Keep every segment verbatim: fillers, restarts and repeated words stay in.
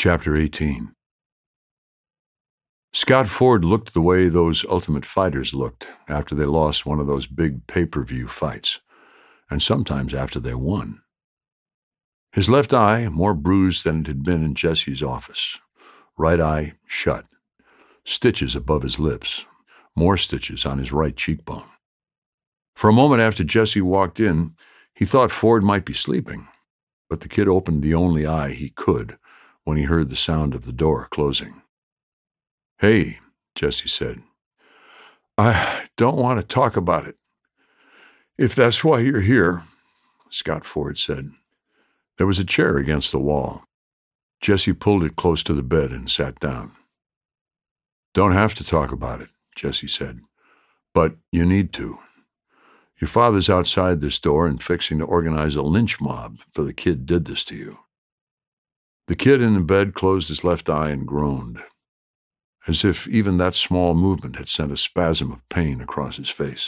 Chapter eighteen. Scott Ford looked the way those Ultimate Fighters looked after they lost one of those big pay-per-view fights, and sometimes after they won. His left eye more bruised than it had been in Jesse's office. Right eye shut. Stitches above his lips. More stitches on his right cheekbone. For a moment after Jesse walked in, he thought Ford might be sleeping, but the kid opened the only eye he could when he heard the sound of the door closing. "Hey," Jesse said. "I don't want to talk about it. If that's why you're here," Scott Ford said. There was a chair against the wall. Jesse pulled it close to the bed and sat down. "Don't have to talk about it," Jesse said, "but you need to. Your father's outside this door and fixing to organize a lynch mob for the kid did this to you." The kid in the bed closed his left eye and groaned, as if even that small movement had sent a spasm of pain across his face.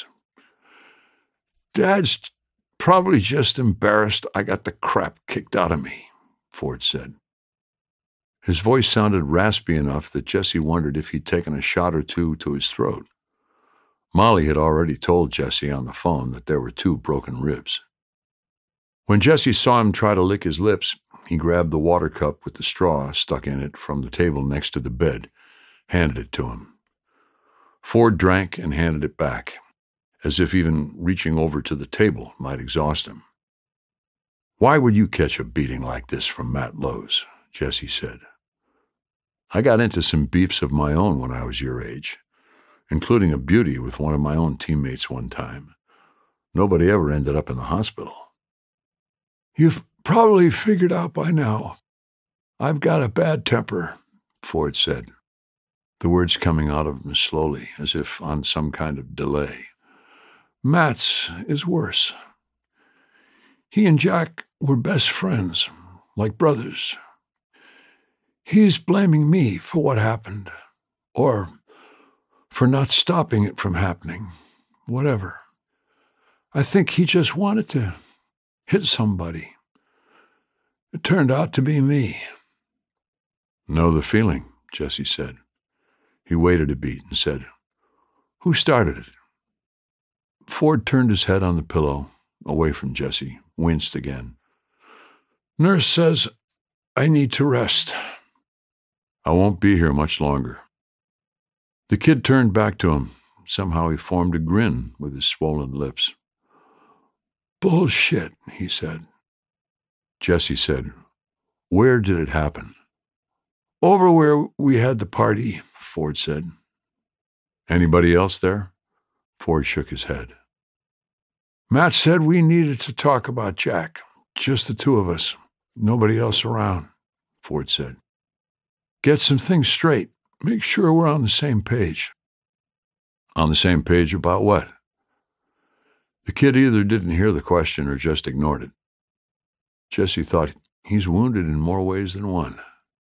"Dad's probably just embarrassed I got the crap kicked out of me," Ford said. His voice sounded raspy enough that Jesse wondered if he'd taken a shot or two to his throat. Molly had already told Jesse on the phone that there were two broken ribs. When Jesse saw him try to lick his lips, he grabbed the water cup with the straw stuck in it from the table next to the bed, handed it to him. Ford drank and handed it back, as if even reaching over to the table might exhaust him. "Why would you catch a beating like this from Matt Lowe's?" Jesse said. "I got into some beefs of my own when I was your age, including a beauty with one of my own teammates one time. Nobody ever ended up in the hospital." "You've probably figured out by now I've got a bad temper," Ford said, the words coming out of him slowly, as if on some kind of delay. "Matt's is worse. He and Jack were best friends, like brothers. He's blaming me for what happened, or for not stopping it from happening, whatever. I think he just wanted to hit somebody. It turned out to be me." "Know the feeling," Jesse said. He waited a beat and said, "Who started it?" Ford turned his head on the pillow, away from Jesse, winced again. "Nurse says I need to rest." "I won't be here much longer." The kid turned back to him. Somehow he formed a grin with his swollen lips. "Bullshit," he said. Jesse said, "Where did it happen?" "Over where we had the party," Ford said. "Anybody else there?" Ford shook his head. "Matt said we needed to talk about Jack. Just the two of us. Nobody else around," Ford said. "Get some things straight. Make sure we're on the same page." "On the same page about what?" The kid either didn't hear the question or just ignored it. Jesse thought, he's wounded in more ways than one.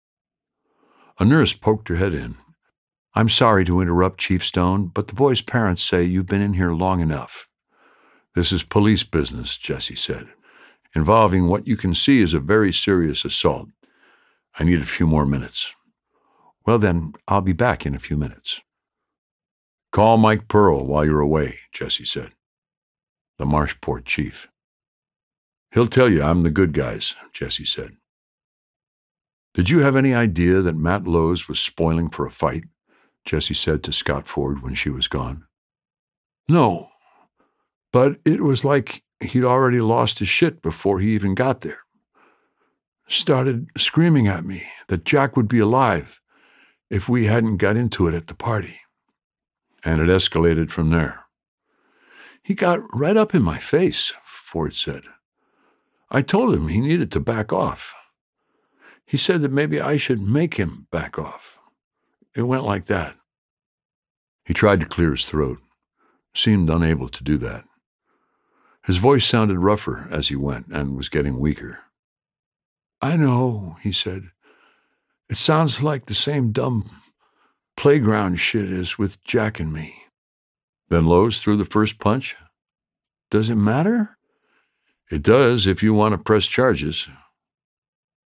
A nurse poked her head in. "I'm sorry to interrupt, Chief Stone, but the boy's parents say you've been in here long enough." "This is police business," Jesse said, "involving what you can see is a very serious assault. I need a few more minutes." "Well then, I'll be back in a few minutes." "Call Mike Pearl while you're away," Jesse said. The Marshport chief. "He'll tell you I'm the good guys," Jesse said. "Did you have any idea that Matt Lowe's was spoiling for a fight?" Jesse said to Scott Ford when she was gone. "No, but it was like he'd already lost his shit before he even got there. Started screaming at me that Jack would be alive if we hadn't got into it at the party." "And it escalated from there." "He got right up in my face," Ford said. "I told him he needed to back off. He said that maybe I should make him back off. It went like that." He tried to clear his throat, seemed unable to do that. His voice sounded rougher as he went and was getting weaker. "I know," he said. "It sounds like the same dumb playground shit as with Jack and me." "Then Lowe's threw the first punch?" "Does it matter?" "It does if you want to press charges."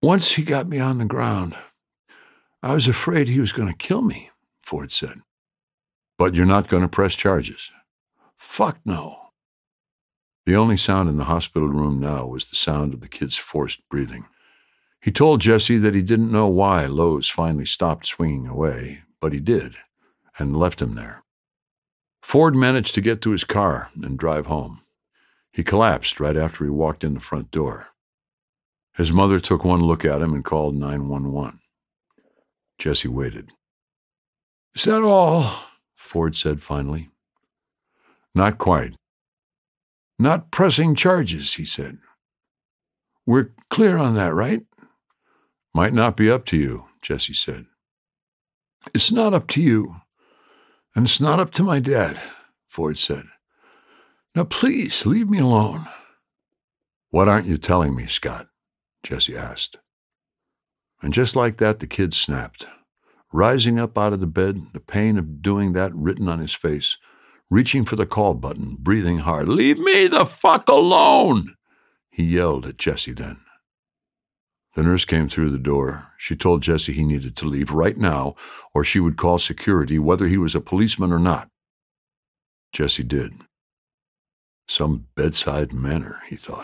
Once he got me on the ground, I was afraid he was going to kill me, Ford said. But you're not going to press charges? Fuck no. The only sound in the hospital room now was the sound of the kid's forced breathing. He told Jesse that he didn't know why Lowe's finally stopped swinging away, but he did, and left him there. Ford managed to get to his car and drive home. He collapsed right after he walked in the front door. His mother took one look at him and called nine one one. Jesse waited. Is that all? Ford said finally. Not quite. Not pressing charges, he said. We're clear on that, right? Might not be up to you, Jesse said. It's not up to you, and it's not up to my dad, Ford said. Now please, leave me alone. What aren't you telling me, Scott? Jesse asked. And just like that, the kid snapped. Rising up out of the bed, the pain of doing that written on his face, reaching for the call button, breathing hard. Leave me the fuck alone, he yelled at Jesse then. The nurse came through the door. She told Jesse he needed to leave right now, or she would call security, whether he was a policeman or not. Jesse did. Some bedside manner, he thought.